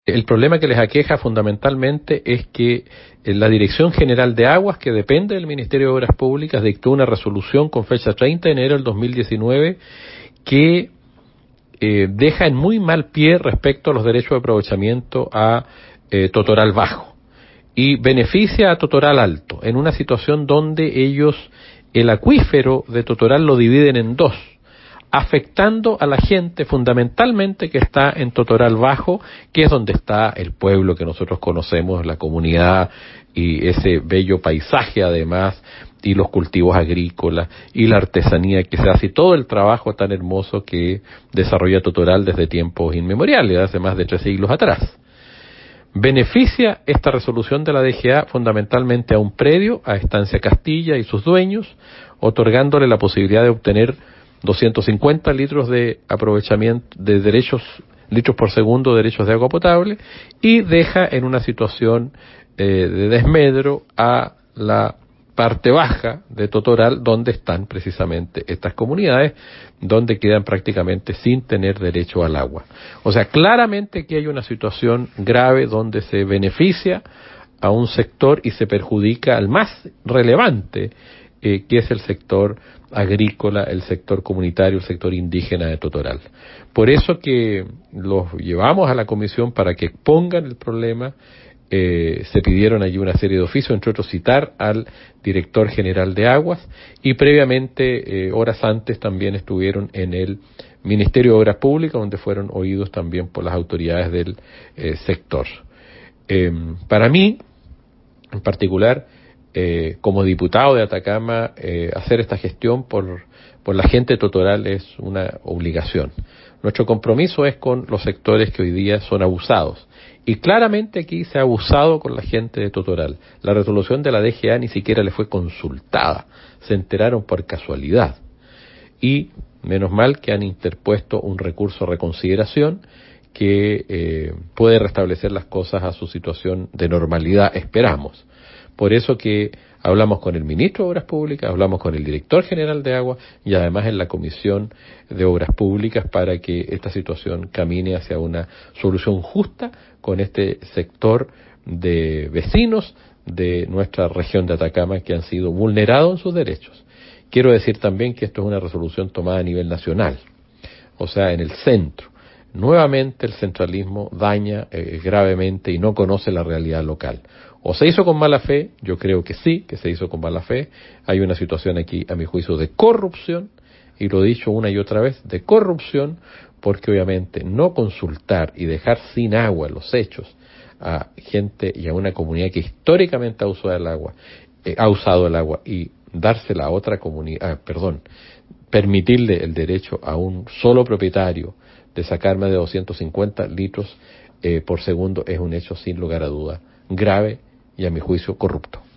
El problema que les aqueja fundamentalmente es que la Dirección General de Aguas, que depende del Ministerio de Obras Públicas, dictó una resolución con fecha 30 de enero del 2019 que deja en muy mal pie respecto a los derechos de aprovechamiento a Totoral Bajo y beneficia a Totoral Alto en una situación donde ellos el acuífero de Totoral lo dividen en dos, afectando a la gente fundamentalmente que está en Totoral Bajo, que es donde está el pueblo que nosotros conocemos, la comunidad y ese bello paisaje además, y los cultivos agrícolas y la artesanía que se hace y todo el trabajo tan hermoso que desarrolla Totoral desde tiempos inmemoriales, hace más de 3 siglos atrás. Beneficia esta resolución de la DGA fundamentalmente a un predio, a Estancia Castilla y sus dueños, otorgándole la posibilidad de obtener 250 litros de aprovechamiento de litros por segundo de derechos de agua potable, y deja en una situación de desmedro a la parte baja de Totoral, donde están precisamente estas comunidades, donde quedan prácticamente sin tener derecho al agua. O sea, claramente que hay una situación grave donde se beneficia a un sector y se perjudica al más relevante, que es el sector agrícola, el sector comunitario, el sector indígena de Totoral. Por eso que los llevamos a la comisión para que expongan el problema. Se pidieron allí una serie de oficios, entre otros citar al director general de Aguas, y previamente, horas antes, también estuvieron en el Ministerio de Obras Públicas, donde fueron oídos también por las autoridades del sector. Para mí, en particular, como diputado de Atacama, hacer esta gestión por la gente de Totoral es una obligación. Nuestro compromiso es con los sectores que hoy día son abusados. Y claramente aquí se ha abusado con la gente de Totoral. La resolución de la DGA ni siquiera le fue consultada. Se enteraron por casualidad. Y menos mal que han interpuesto un recurso de reconsideración que puede restablecer las cosas a su situación de normalidad, esperamos. Por eso que hablamos con el ministro de Obras Públicas, hablamos con el director general de Agua y además en la Comisión de Obras Públicas para que esta situación camine hacia una solución justa con este sector de vecinos de nuestra región de Atacama que han sido vulnerados en sus derechos. Quiero decir también que esto es una resolución tomada a nivel nacional, o sea, en el centro. Nuevamente el centralismo daña gravemente y no conoce la realidad local. ¿O se hizo con mala fe? Yo creo que sí, que se hizo con mala fe. Hay una situación aquí, a mi juicio, de corrupción, y lo he dicho una y otra vez, de corrupción, porque obviamente no consultar y dejar sin agua los hechos a gente y a una comunidad que históricamente ha usado el agua y dársela a otra comunidad, permitirle el derecho a un solo propietario de sacar más de 250 litros por segundo es un hecho sin lugar a duda grave y a mi juicio corrupto.